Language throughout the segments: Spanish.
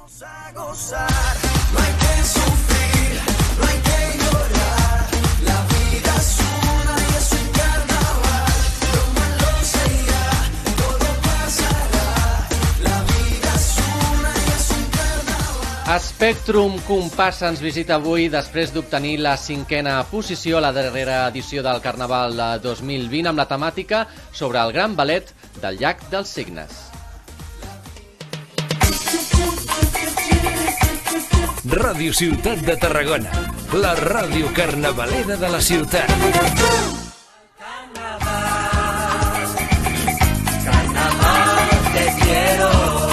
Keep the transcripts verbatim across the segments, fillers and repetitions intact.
Vamos a gozar, no hay que sufrir, no hay que llorar, la vida es una y es un carnaval, lo malo se irá, todo pasará, la vida es una y es un carnaval. Spectrum Compass ens visita avui després d'obtenir la cinquena posició a la darrera edició del Carnaval dos mil vint amb la temàtica sobre el gran ballet del Llac dels Cignes. Ràdio Ciutat de Tarragona, la ràdio carnavalera de la ciutat. Carnaval, carnaval te quiero.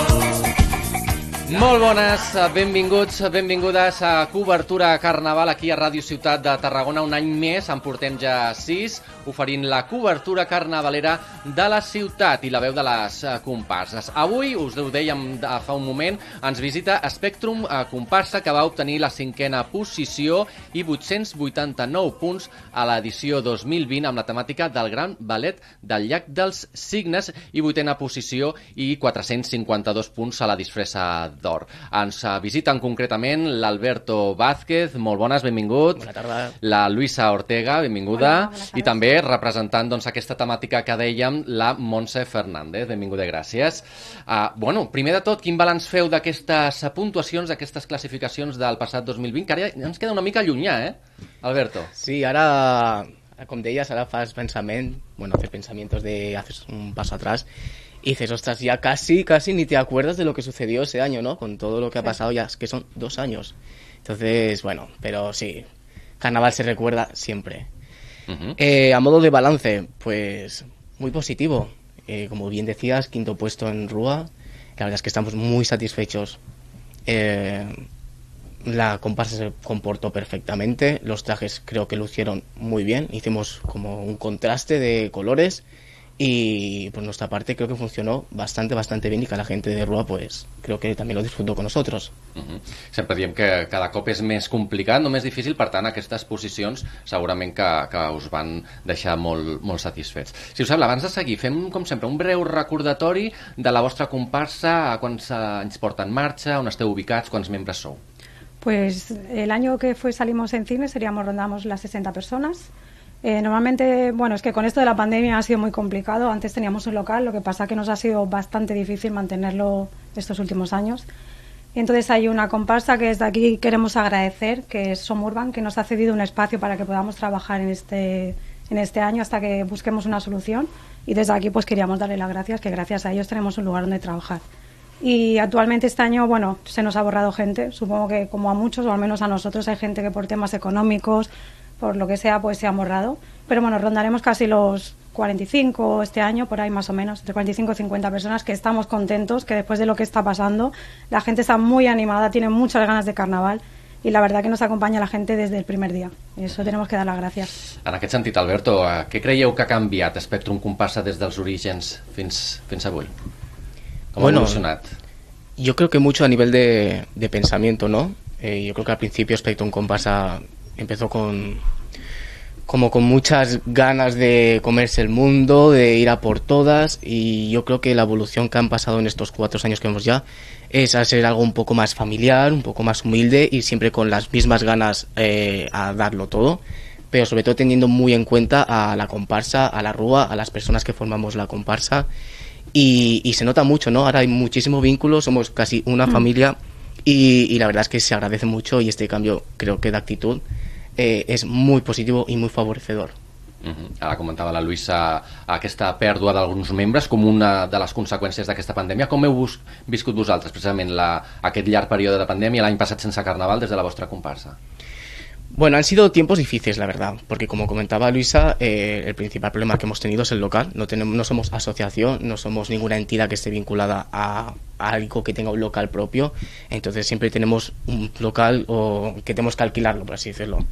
Molt bones, benvinguts, benvingudes a Cobertura Carnaval aquí a Ràdio Ciutat de Tarragona. Un any més, en portem ja sis, oferint la cobertura carnavalera de la ciutat i la veu de les comparses. Avui, us ho dèiem fa un moment, ens visita Spectrum Comparsa, que va obtenir la cinquena posició i vuit-cents vuitanta-nou punts a l'edició dos mil vint amb la temàtica del gran ballet del Llac dels Cignes i vuitena posició i quatre-cents cinquanta-dos punts a la disfressa d'or. Ens visiten concretament l'Alberto Vázquez, molt bones, benvingut. Bona tarda. La Luisa Ortega, benvinguda. Hola, I també representant doncs, aquesta temàtica que dèiem, la Montse Fernández, benvinguda, gràcies. Uh, bueno, primer de tot, quin balanç feu d'aquestes puntuacions, d'aquestes classificacions del passat dos mil vint, que ara ens queda una mica llunyà, eh, Alberto? Sí, ara, com deies, ara fas pensament, bueno, haces pensamientos de haces un paso atrás y dices, ostras, ya casi, casi ni te acuerdas de lo que sucedió ese año, ¿no? Con todo lo que ha pasado ya, es que son dos años. Entonces, bueno, pero sí, Carnaval se recuerda siempre. Uh-huh. Eh, a modo de balance, pues muy positivo. Eh, como bien decías, quinto puesto en Rúa. La verdad es que estamos muy satisfechos. Eh, la comparsa se comportó perfectamente. Los trajes creo que lucieron muy bien. Hicimos como un contraste de colores. Y por nuestra parte creo que funcionó bastante, bastante bien y que la gente de Rúa pues creo que también lo disfrutó con nosotros. Uh-huh. Sempre diem que cada cop és més complicat, no més difícil, per tant aquestes posicions segurament que, que us van deixar molt, molt satisfets. Si us sembla, abans de seguir, fem com sempre un breu recordatori de la vostra comparsa, quants anys porta en marxa, on esteu ubicats, quants membres sou. Pues el año que fue salimos en cine seríamos, rondamos las sesenta personas. Eh, normalmente, bueno, es que con esto de la pandemia ha sido muy complicado. Antes teníamos un local, lo que pasa que nos ha sido bastante difícil mantenerlo estos últimos años. Y entonces hay una comparsa que desde aquí queremos agradecer, que es Somurban, que nos ha cedido un espacio para que podamos trabajar en este, en este año hasta que busquemos una solución. Y desde aquí pues queríamos darle las gracias, que gracias a ellos tenemos un lugar donde trabajar. Y actualmente este año, bueno, se nos ha borrado gente, supongo que como a muchos, o al menos a nosotros, hay gente que por temas económicos, por lo que sea, pues se han borrado. Pero bueno, rondaremos casi los cuarenta y cinco este año, por ahí más o menos, entre cuarenta y cinco y cincuenta personas, que estamos contentos, que después de lo que está pasando, la gente está muy animada, tiene muchas ganas de carnaval, y la verdad que nos acompaña la gente desde el primer día. Y eso tenemos que dar las gracias. En aquest sentit, Alberto, què creieu que ha canviat Spectrum Comparsa des dels orígens fins, fins avui? ¿Cómo bueno, ha evolucionado? Yo creo que mucho a nivel de, de pensamiento, ¿no? Eh, yo creo que al principio Spectrum Comparsa empezó con como con muchas ganas de comerse el mundo, de ir a por todas, y yo creo que la evolución que han pasado en estos cuatro años que vemos ya es a ser algo un poco más familiar, un poco más humilde y siempre con las mismas ganas eh, a darlo todo, pero sobre todo teniendo muy en cuenta a la comparsa, a la Rúa, a las personas que formamos la comparsa, y, y se nota mucho, ¿no? Ahora hay muchísimo vínculo, somos casi una mm. familia, y, y la verdad es que se agradece mucho, y este cambio creo que de actitud eh, és molt positiu i molt favorecedor. Uh-huh. Ara comentava la Luisa aquesta pèrdua d'alguns membres com una de les conseqüències d'aquesta pandèmia. Com heu vos, viscut vosaltres precisament la, aquest llarg període de pandèmia, l'any passat sense Carnaval, des de la vostra comparsa? Bueno, han sido tiempos difíciles, la verdad, porque como comentaba Luisa, eh, el principal problema que hemos tenido es el local. No tenemos, no somos asociación, no somos ninguna entidad que esté vinculada a, a algo que tenga un local propio, entonces siempre tenemos un local o que tenemos que alquilarlo, por así decirlo.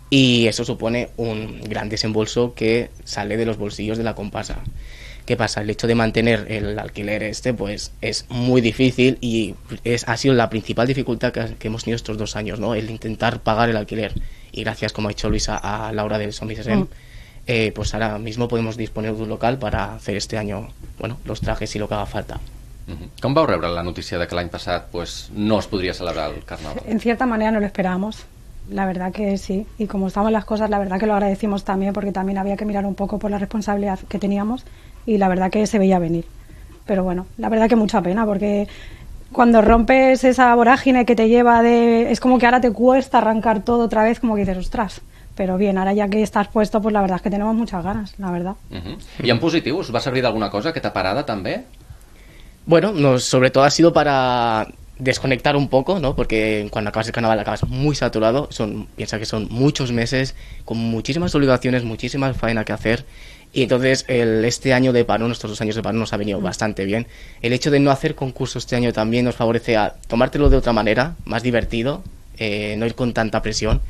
Y eso supone un gran desembolso que sale de los bolsillos de la comparsa. ¿Qué pasa? El hecho de mantener el alquiler este pues es muy difícil y es, ha sido la principal dificultad que, que hemos tenido estos dos años, ¿no? El intentar pagar el alquiler. Y gracias, como ha dicho Luisa, a Laura del Somisesem, mm. eh, pues ahora mismo podemos disponer de un local para hacer este año, bueno, los trajes y lo que haga falta. Uh-huh. Com vau rebre la notícia de que l'any passat pues, no es podria celebrar el Carnaval? En cierta manera no lo esperábamos. La verdad que sí. Y como estaban las cosas, la verdad que lo agradecimos también porque también había que mirar un poco por la responsabilidad que teníamos y la verdad que se veía venir. Pero bueno, la verdad que mucha pena porque cuando rompes esa vorágine que te lleva de... Es como que ahora te cuesta arrancar todo otra vez, como que dices, ostras. Pero bien, ahora ya que estás puesto, pues la verdad es que tenemos muchas ganas, la verdad. Uh-huh. I en positiu, us va servir d'alguna cosa aquesta parada també? Bueno, nos, sobre todo ha sido para desconectar un poco, ¿no? Porque cuando acabas el carnaval acabas muy saturado, son, piensa que son muchos meses con muchísimas obligaciones, muchísima faena que hacer, y entonces el, este año de parón, estos dos años de parón nos ha venido bastante bien. El hecho de no hacer concurso este año también nos favorece a tomártelo de otra manera, más divertido, eh, no ir con tanta presión,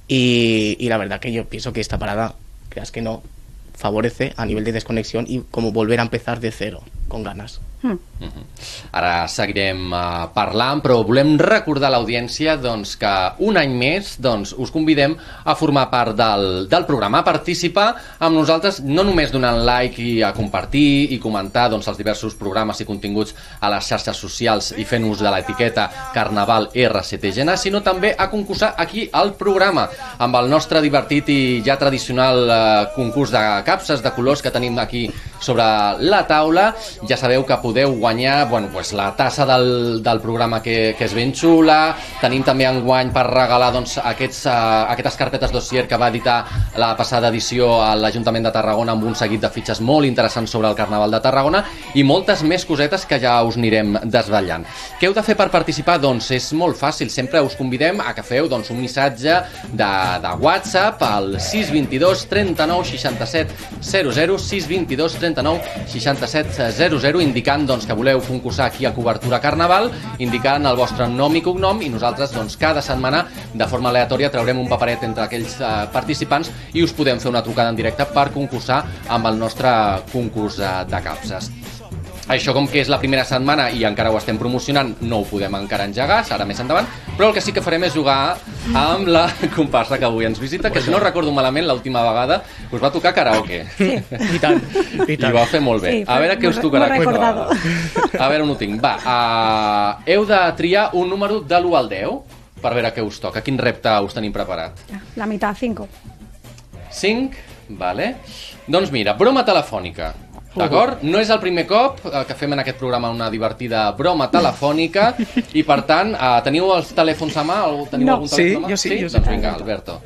y, y la verdad que yo pienso que esta parada, creas que no, favorece a nivel de desconexión y como volver a empezar de cero, con ganas. Hmm. Uh-huh. Ara seguirem uh, parlant, però volem recordar a l'audiència doncs, que un any més doncs, us convidem a formar part del, del programa, a participar amb nosaltres, no només donant like i a compartir i comentar doncs, els diversos programes i continguts a les xarxes socials i fent ús de l'etiqueta Carnaval R C T G N A, sinó també a concursar aquí al programa amb el nostre divertit i ja tradicional uh, concurs de capses de colors que tenim aquí sobre la taula. Ja sabeu que podeu guanyar bueno, pues, la tassa del, del programa que, que és ben xula. Tenim també enguany per regalar doncs, aquests, uh, aquestes carpetes dossier que va editar la passada edició a l'Ajuntament de Tarragona amb un seguit de fitxes molt interessants sobre el Carnaval de Tarragona i moltes més cosetes que ja us anirem desvetllant. Què heu de fer per participar? Doncs és molt fàcil, sempre us convidem a que feu doncs, un missatge de, de WhatsApp al sis dos dos, trenta-nou, seixanta-set, zero zero, sis dos dos, trenta-nou, seixanta-set, zero zero, indicant doncs, que voleu concursar aquí a Cobertura Carnaval, indicant el vostre nom i cognom, i nosaltres doncs, cada setmana de forma aleatòria traurem un paperet entre aquells eh, participants i us podem fer una trucada en directe per concursar amb el nostre concurs de, de capses. Això, com que és la primera setmana i encara ho estem promocionant, no ho podem encara engegar, serà més endavant, però el que sí que farem és jugar amb la comparsa que avui ens visita, que si no recordo malament, l'última vegada us va tocar karaoke. Sí. I tant, i I tant. va fer molt bé. Sí, A veure què us molt- tocarà molt aquesta recordado. vegada. A veure on ho tinc. Va, uh, heu de triar un número de l'u al deu per veure què us toca. Quin repte us tenim preparat? La mitad, cinco. cinc, vale. Doncs mira, broma telefònica. D'acord? No és el primer cop eh, que fem en aquest programa una divertida broma telefònica i, per tant, eh, teniu els telèfons a mà? O teniu No. algun Sí, telèfon a mà? jo sí, jo sí. Doncs vinga, Alberto.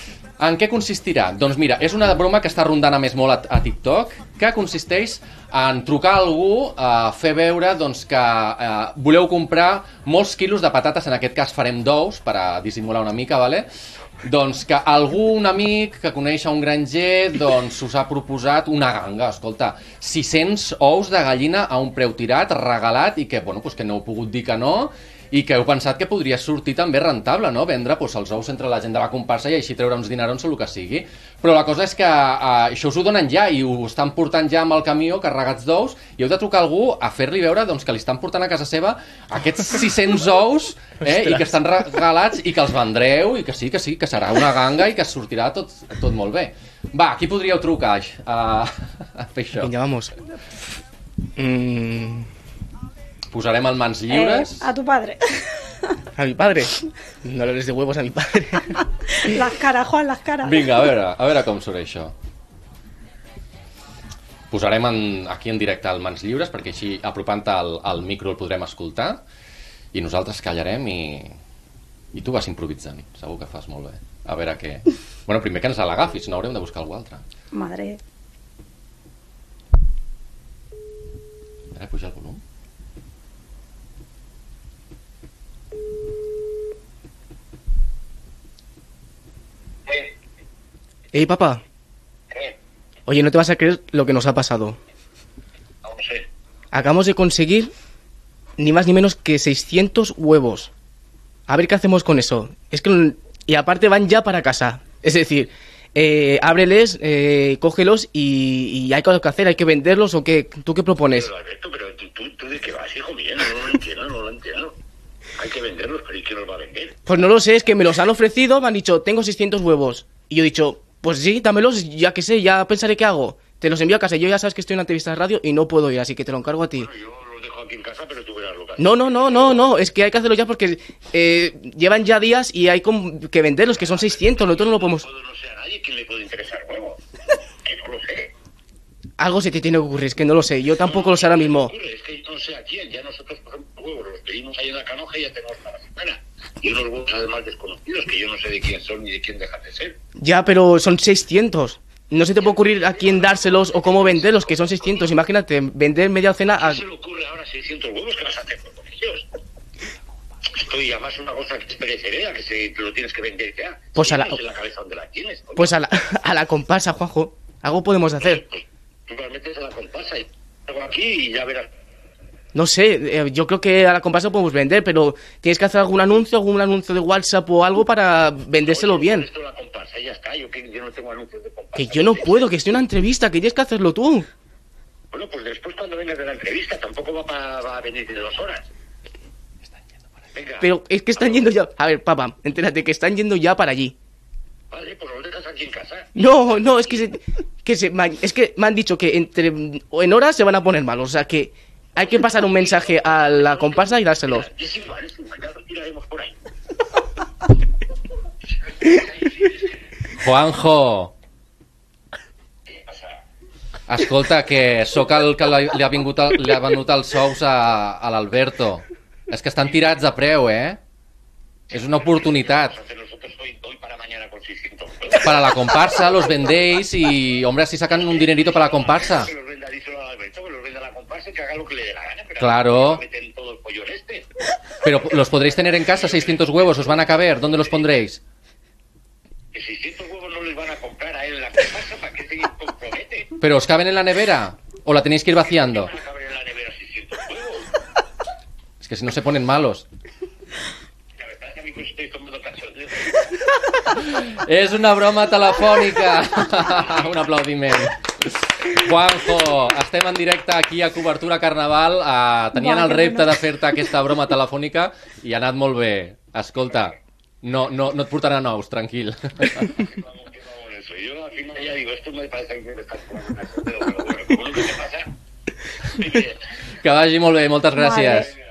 En què consistirà? Doncs mira, és una broma que està rondant a més molt a, a TikTok, que consisteix en trucar a algú, a fer veure doncs, que eh, voleu comprar molts quilos de patates, en aquest cas farem d'ous, per a dissimular una mica, vale? Doncs que algú, un amic que coneix a un granger, doncs us ha proposat una ganga, escolta, sis-cents ous de gallina a un preu tirat, regalat, i que, bueno, doncs que no heu pogut dir que no, i que heu pensat que podria sortir també rentable, no? Vendre doncs, els ous entre la gent de la comparsa i així treure uns dinerons o el que sigui. Però la cosa és que uh, això us ho donen ja i ho estan portant ja amb el camió carregats d'ous i heu de trucar a algú a fer-li veure doncs, que li estan portant a casa seva aquests sis-cents ous eh, i que estan regalats i que els vendreu i que sí, que sí, que serà una ganga i que sortirà tot, tot molt bé. Va, qui podríeu trucar uh, a fer això? Vinga, vamos. Mm, Posarem en mans lliures. Eh, a tu padre. a mi padre. No le des de huevos a mi padre. Las caras, Juan, las caras. Vinga, a veure, a veure com surt això. Posarem en, aquí en directe el mans lliures perquè així apropant-te al, al micro el podrem escoltar i nosaltres callarem i, i tu vas improvisant. Segur que fas molt bé. A veure què... Bueno, primer que ens l'agafis, si no haurem de buscar algú altre. Madre. A veure, puja el volum. Ey, papá. ¿Qué? Oye, no te vas a creer lo que nos ha pasado. No sé. Acabamos de conseguir ni más ni menos que seiscientos huevos. A ver qué hacemos con eso. Es que... Y aparte van ya para casa. Es decir, eh, ábreles, eh, cógelos y, y hay cosas que hacer. ¿Hay que venderlos o qué? ¿Tú qué propones? Pero Alberto, pero tú, tú, tú de qué vas, hijo mío, no lo entiendo, no lo entiendo. Hay que venderlos, pero ¿y quién los va a vender? Pues no lo sé, es que me los han ofrecido, me han dicho, tengo seiscientos huevos. Y yo he dicho, pues sí, dámelos, ya que sé, ya pensaré qué hago. Te los envío a casa. Yo ya sabes que estoy en una entrevista de radio y no puedo ir, así que te lo encargo a ti. Bueno, yo los dejo aquí en casa, pero tú verás lo que haces. No, no, no, no, no, es que hay que hacerlo ya porque eh, llevan ya días y hay como que venderlos, que son seiscientos, nosotros no lo podemos... No sé a nadie quién le puede interesar huevo. Que no lo sé. Algo se te tiene que ocurrir, es que no lo sé, yo tampoco lo sé ahora mismo. Es que no sé a quién, ya nosotros, por ejemplo, huevos los pedimos ahí en la canoja y ya tenemos para la semana. Y unos huevos además desconocidos, que yo no sé de quién son ni de quién dejan de ser. Ya, pero son seiscientos. No se te puede ocurrir a quién dárselos o cómo venderlos, que son seiscientos. Imagínate, vender media docena a... ¿Qué se le ocurre ahora seiscientos huevos? ¿Qué vas a hacer con ellos? Estoy además una cosa que es perecedera, que se, te lo tienes que vender ya. Pues a la- No sé la cabeza donde la tienes. coño. Pues a la, a la comparsa, Juanjo. Algo podemos hacer. Pues tú las metes a la comparsa y hago aquí y ya verás. No sé, eh, yo creo que a la comparsa podemos vender, pero tienes que hacer algún anuncio, algún anuncio de WhatsApp o algo para vendérselo Oye, bien. esto de la comparsa, ya está. Yo, que, yo no tengo anuncios de comparsa. Que yo no puedo, que estoy en una entrevista, que tienes que hacerlo tú. Bueno, pues después cuando vengas de la entrevista tampoco va, pa- va a venir de dos horas. Venga. Pero es que están yendo ya... A ver, papá, entérate que están yendo ya para allí. Vale, pues lo dejas aquí en casa. No, no, es que se, que se, ma- es que me han dicho que entre en horas se van a poner malos, o sea que hay que pasar un mensaje a la comparsa y dárselos. Mira, es igual, es igual, ya lo tiraremos por ahí. Juanjo, ¿Qué pasa? escolta, que sóc el que li li ha, vingut el, li ha venut els sous a, a l'Alberto. És que estan tirats de preu, eh? És una oportunitat. Vamos a hacer nosotros hoy, hoy para mañana con seiscientos huevos. Para la comparsa los vendéis y, hombre, así sacan un dinerito para la comparsa. Que los venda díselo al Alberto, que los venda a la comparsa y que haga lo que le dé la gana. Pero Claro. meten todo el pollo en este. Pero los podréis tener en casa, seiscientos huevos, ¿os van a caber? ¿Dónde los pondréis? Que seiscientos huevos no les van a comprar a él en la comparsa, ¿para qué se compromete? ¿Pero os caben en la nevera? ¿O la tenéis que ir vaciando? Van a caber en la nevera seiscientos huevos. Es que si no se ponen malos. La verdad es que a mí pues estoy tomando cachondeo. És una broma telefònica. Un aplaudiment. Juanjo, estem en directe aquí a Cobertura Carnaval. Uh, tenien el repte de fer-te aquesta broma telefònica i ha anat molt bé. Escolta, no, no, no et portaran nous, tranquil. Vamos, que vamos en eso. Yo al final ya digo, esto me parece que me está tomando cachondeo, pero bueno, como no sé qué pasa. Muy bien. Que vagi molt bé, moltes gràcies. Vale.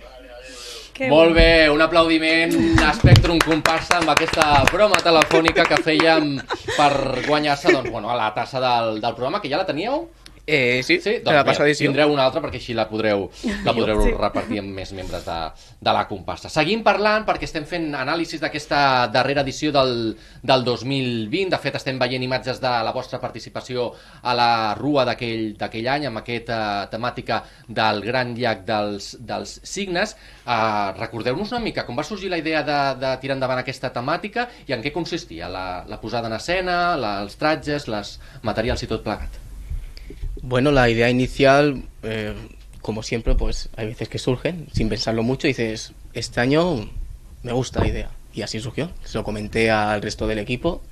Que Molt bo. bé, un aplaudiment a Spectrum Comparsa amb aquesta broma telefònica que fèiem per guanyar-se, doncs, bueno, a la tassa del, del programa, que ja la teníeu? Eh, sí, Sí, de la doncs passada bé, edició. tindreu una altra perquè així la podreu, la podreu Sí. repartir amb més membres de, de la comparsa. Seguim parlant perquè estem fent anàlisis d'aquesta darrera edició del, del dos mil vint. De fet, estem veient imatges de la vostra participació a la rua d'aquell d'aquell any amb aquesta temàtica del gran llac dels, dels signes. Uh, Recordeu-nos una mica com va sorgir la idea de, de tirar endavant aquesta temàtica i en què consistia la, la posada en escena, la, els tratges, les materials i tot plegat. Bueno, la idea inicial, eh, como siempre, pues hay veces que surgen sin pensarlo mucho y dices, este año me gusta la idea. Y así surgió. Se lo comenté al resto del equipo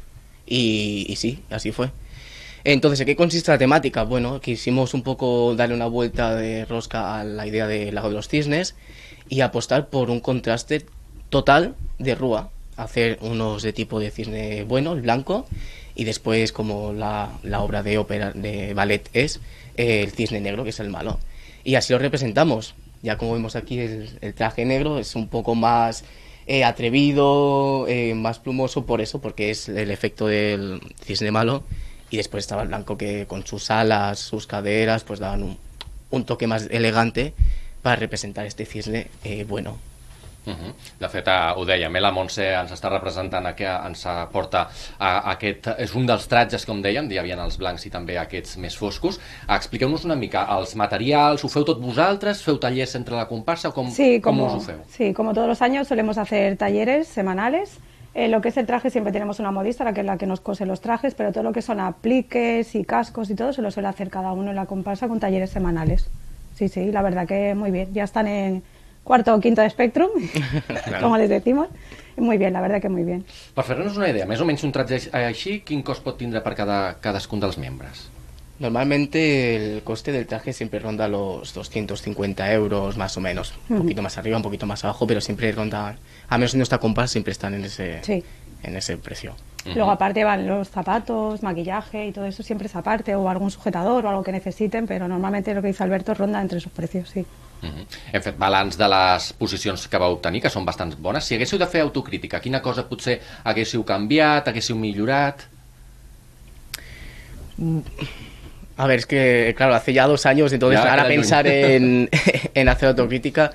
y, y sí, así fue. Entonces, ¿en qué consiste la temática? Bueno, quisimos un poco darle una vuelta de rosca a la idea del Lago de los Cisnes y apostar por un contraste total de Rúa. Hacer unos de tipo de cisne bueno, el blanco, y después, como la, la obra de ópera de ballet es, eh, el cisne negro, que es el malo. Y así lo representamos. Ya como vemos aquí, el, el traje negro es un poco más eh, atrevido, eh, más plumoso por eso, porque es el efecto del cisne malo. Y después estaba el blanco, que con sus alas, sus caderas, pues daban un, un toque más elegante para representar este cisne eh, bueno. Uh -huh. De fet, uh, ho dèiem, eh? La Montse ens està representant, que ens aporta uh, aquest... És un dels tratges, com dèiem, hi havia els blancs i també aquests més foscos. Uh, Expliqueu-nos una mica, els materials, ho feu tot vosaltres? Feu tallers entre la comparsa o com, Sí, com como, us ho feu? sí, como todos los años solemos hacer talleres semanales. Eh, lo que es el traje siempre tenemos una modista, la que es la que nos cose los trajes, pero todo lo que son apliques y cascos y todo se lo suele hacer cada uno en la comparsa con talleres semanales. Sí, sí, la verdad que muy bien. Ya están en cuarto o quinto de Spectrum, Claro. como les decimos. Muy bien, la verdad que muy bien. Per fer-nos una idea, més o menys un tratge així, quin cost pot tindre per cada, cadascun dels membres? Normalmente el coste del traje siempre ronda los doscientos cincuenta euros más o menos, un poquito más arriba, un poquito más abajo, pero siempre ronda, a menos en nuestra comparsa siempre están en ese, Sí. en ese precio. Luego aparte van los zapatos, maquillaje y todo eso siempre es aparte, o algún sujetador o algo que necesiten, pero normalmente lo que dice Alberto ronda entre esos precios, sí. Uh-huh. Hem fet balanç de les posicions que vau obtenir, que són bastant bones. Si haguéssiu de fer autocrítica, quina cosa potser haguéssiu canviat, haguéssiu millorat? A ver, es que, claro, hace ya dos años, entonces Ya, ahora queda pensar en, en hacer autocrítica,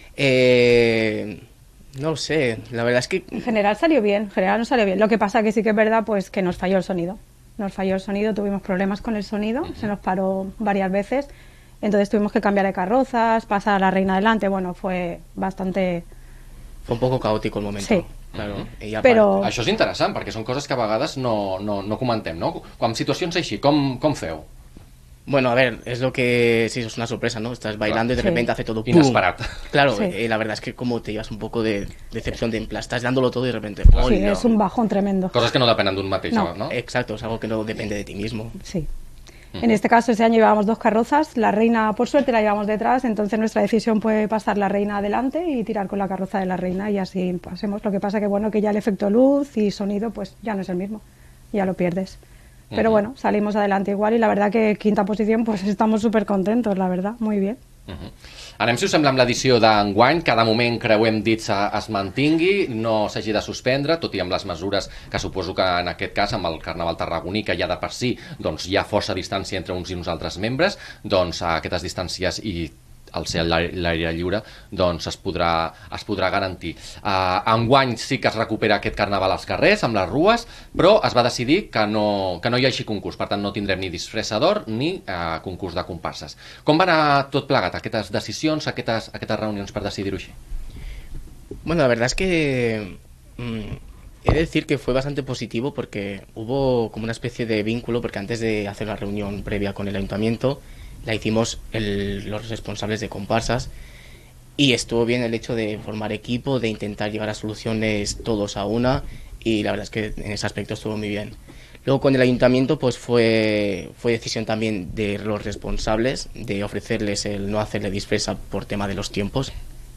eh, no lo sé, la verdad es que... En general salió bien, en general no salió bien. Lo que pasa que sí que es verdad pues que nos falló el sonido. Nos falló el sonido, tuvimos problemas con el sonido, se nos paró varias veces. Entonces tuvimos que cambiar de carrozas, pasar a la reina adelante. Bueno, fue bastante... Fue un poco caótico el momento. Sí. Claro. I a Però- Això és interessant, perquè són coses que a vegades no, no, no comentem, no? Amb situacions així, com, com feu? Bueno, a ver, es lo que... Sí, es una sorpresa, ¿no? Estás bailando y de Sí. repente hace todo... ¡pum! Inesperat. Claro, Sí. eh, la verdad es que como te llevas un poco de decepción de en plan, estás dándolo todo y de repente... Sí, ¡hola! es un bajón tremendo. Coses que no depenen d'un mateix, No. no? Exacto, es algo que no depende de ti mismo. Sí. En este caso, ese año llevábamos dos carrozas. La reina, por suerte, la llevamos detrás. Entonces, nuestra decisión fue pasar la reina adelante y tirar con la carroza de la reina. Y así pasemos. Lo que pasa que, bueno, que ya el efecto luz y sonido, pues ya no es el mismo. Ya lo pierdes. Pero Ujú. bueno, salimos adelante igual. Y la verdad que quinta posición, pues estamos súper contentos, la verdad. Muy bien. Uh-huh. Anem, si us sembla, amb l'edició d'enguany, que de moment creuem dits a- es mantingui, no s'hagi de suspendre, tot i amb les mesures que suposo que en aquest cas, amb el Carnaval tarragoní, que ja de per si doncs, hi ha força distància entre uns i uns altres membres, doncs a aquestes distàncies i al ser a l'aire l'aire lliure, doncs es podrà, es podrà garantir. Uh, enguany sí que es recupera aquest Carnaval als carrers, amb les rues, però es va decidir que no, que no hi hagi concurs, per tant no tindrem ni disfressador ni uh, concurs de comparses. Com va anar tot plegat, aquestes decisions, aquestes, aquestes reunions per decidir-ho així? Bueno, la verdad es que mm, he de decir que fue bastante positivo porque hubo como una especie de vínculo, porque antes de hacer la reunión previa con el ayuntamiento, la hicimos el- los responsables de comparsas y estuvo bien el hecho de formar equipo, de intentar llegar a soluciones todos a una y la verdad es que en ese aspecto estuvo muy bien. Luego con el ayuntamiento pues fue, fue decisión también de los responsables de ofrecerles el no hacerle disfresa por tema de los tiempos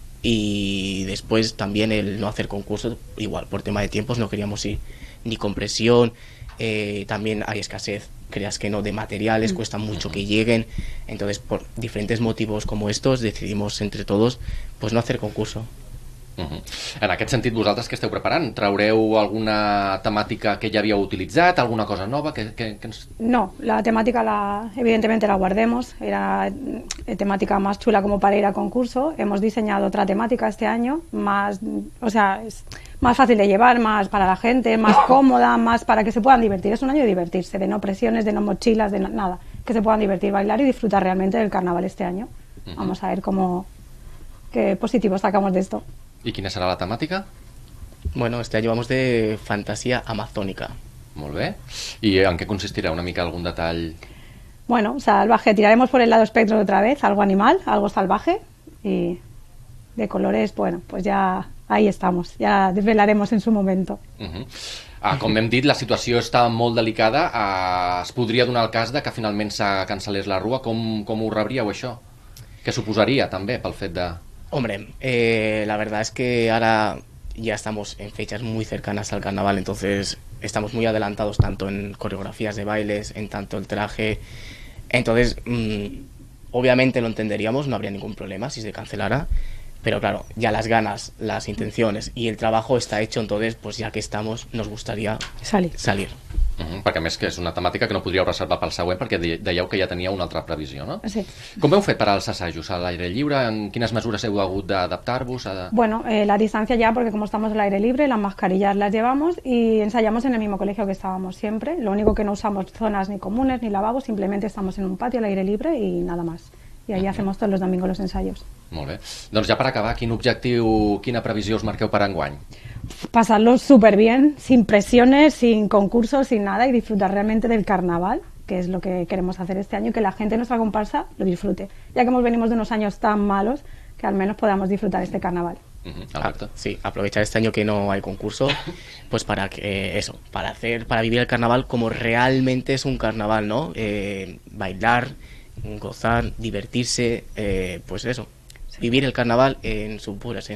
y después también el no hacer concursos, igual por tema de tiempos no queríamos ir ni con presión, eh, también hay escasez, creas que no, de materiales, cuesta mucho que lleguen, entonces por diferentes motivos como estos decidimos entre todos pues no hacer concurso. Uh-huh. En aquest sentit, vosaltres què esteu preparant? Traureu alguna temàtica que ja havíeu utilitzat, alguna cosa nova? Que, que, que ens... No, la temática la, evidentemente la guardemos, era eh, temática más chula como para ir a concurso. Hemos diseñado otra temática este año, más, o sea, es más fácil de llevar, más para la gente, más cómoda, más para que se puedan divertir. Es un año de divertirse, de no presiones, de no mochilas, de na- nada, que se puedan divertir, bailar y disfrutar realmente del carnaval este año. Ujú. Vamos a ver cómo, qué positivo sacamos de esto. I quina serà la temàtica? Bueno, este año vamos de fantasía amazónica. Molt bé. I en què consistirà? Una mica algun detall? Bueno, salvaje, tiraremos por el lado espectro otra vez, algo animal, algo salvaje y de colores, bueno, pues ya ahí estamos, ya desvelaremos en su momento. Uh-huh. Ah, com hem dit, la situació està molt delicada. Ah, es podria donar el cas de que finalment se cancel·lés la rua. Com, com ho rebríeu, això? Què suposaria, també, pel fet de... Hombre, eh, la verdad es que ahora ya estamos en fechas muy cercanas al carnaval, entonces estamos muy adelantados tanto en coreografías de bailes, en tanto el traje, entonces mm, obviamente lo entenderíamos, no habría ningún problema si se cancelara, pero claro, ya las ganas, las intenciones y el trabajo está hecho, entonces pues ya que estamos nos gustaría Salir. salir. Uh-huh. Perquè a més que és una temàtica que no podríeu reservar pel següent perquè de- dèieu que ja tenia una altra previsió, no? Sí. Com heu fet per als assajos a l'aire lliure? En quines mesures heu hagut d'adaptar-vos? A... Bueno, eh, la distancia ya, porque como estamos al aire libre, las mascarillas las llevamos y ensayamos en el mismo colegio que estábamos siempre. Lo único que no usamos zonas ni comunes ni lavabos, simplemente estamos en un patio al aire libre y nada más. Y ahí hacemos todos los domingos los ensayos. Molt bé. Doncs ja per acabar, quin objectiu, quina previsió us marqueu per enguany? Pasarlo súper bien, sin presiones, sin concursos, sin nada y disfrutar realmente del carnaval, que es lo que queremos hacer este año y que la gente de nuestra comparsa lo disfrute. Ya que hemos venimos de unos años tan malos, que al menos podamos disfrutar este carnaval. Uh-huh. Ah, Alberto? sí, aprovechar este año que no hay concurso, pues para que eh, eso, para hacer, para vivir el carnaval como realmente es un carnaval, ¿no? Eh, bailar, gozar, divertirse, eh, pues eso, vivir el carnaval en su pura esencia.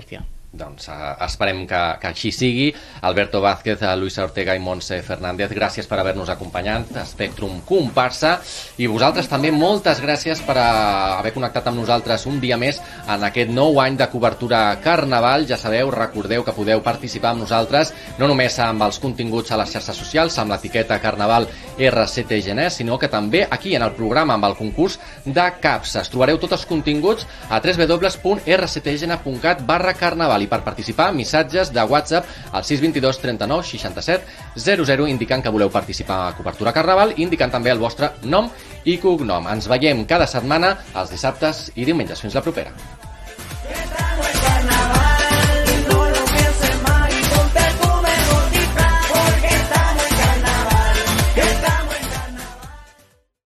Doncs uh, esperem que, que així sigui. Alberto Vázquez, Luisa Ortega i Montse Fernández, gràcies per haver-nos acompanyat a Spectrum Comparsa, i vosaltres també moltes gràcies per uh, haver connectat amb nosaltres un dia més en aquest nou any de cobertura Carnaval. Ja sabeu, recordeu que podeu participar amb nosaltres no només amb els continguts a les xarxes socials amb l'etiqueta Carnaval R C T G N, sinó que també aquí en el programa amb el concurs de capses. Trobareu tots els continguts a w w w punt r c t g n punt cat barra carnaval, i per participar, missatges de WhatsApp al sis dos dos, trenta nou, seixanta set, zero zero, indicant que voleu participar a cobertura Carnaval, indicant també el vostre nom i cognom. Ens veiem cada setmana els dissabtes i diumenges. Fins la propera.